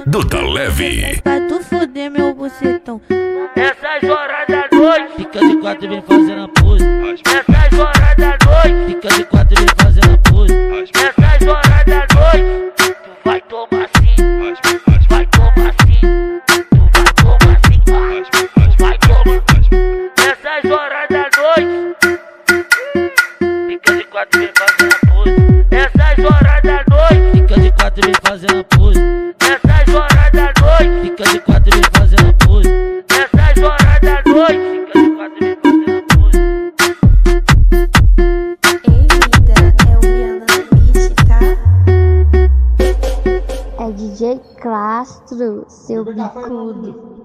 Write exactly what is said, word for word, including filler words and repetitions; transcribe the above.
Duda Leve. Vai tu foder meu bucetão. Essas horas da noite, fica de quatro e vem fazendo a pose. Essas horas da noite, fica de quatro e vem fazendo a pose. Essas horas da noite, tu vai tomar sim, vai tomar sim, tu vai tomar sim, tu vai tomar. Essas horas da noite, fica de quatro e vem fazendo a pose. Essas horas da noite, fica de quatro e vem fazendo a pose. Essas horas da noite, fica de quatro e vem fazendo a pose. Essas horas da noite, fica de quatro e vem fazendo a pose. Ei, vida, é o Viana Beat, tá? É D J Clastro, seu bicudo.